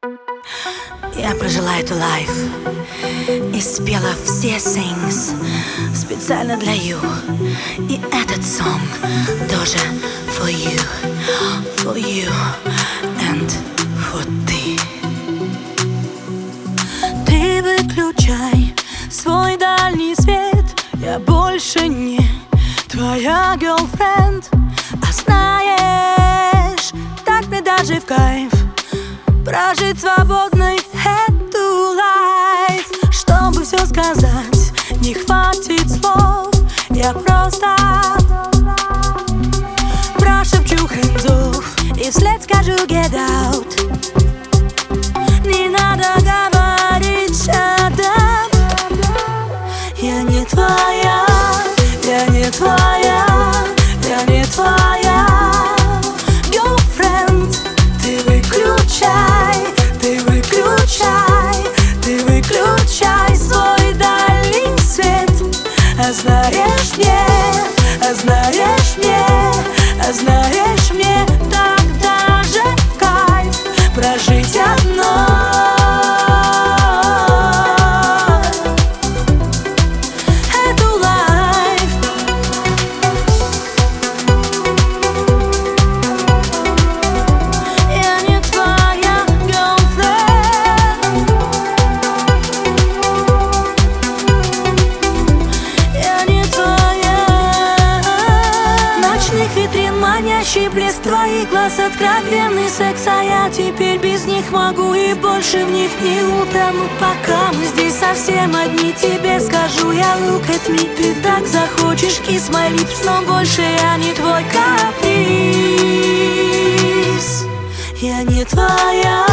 Я прожила эту лайф и спела все things специально для you. И этот сон тоже for you and for ты. Ты выключай свой дальний свет, я больше не твоя girlfriend. А знаешь, так мне даже в кайф прожить свободной эту лайф. Чтобы все сказать, не хватит слов. Я просто прошепчу hands off и вслед скажу get out. Не надо говорить shut up. Я не твоя, я не твоя, я не твоя girlfriend. Ты выключай, ты выключай, ты выключай свой дальний свет. А знаешь мне, а знаешь мне, а знаешь мне, так даже в кайф прожить одной эту лайф. Я не твоя girlfriend. Я не твоя. Ночных витрин манящий блеск твоих глаз, откровенный секс, а я теперь без них могу и больше в них не утону. Пока мы здесь совсем одни, тебе скажу я look at me. Ты так захочешь kiss my lips, но больше я не твой каприз. Я не твоя.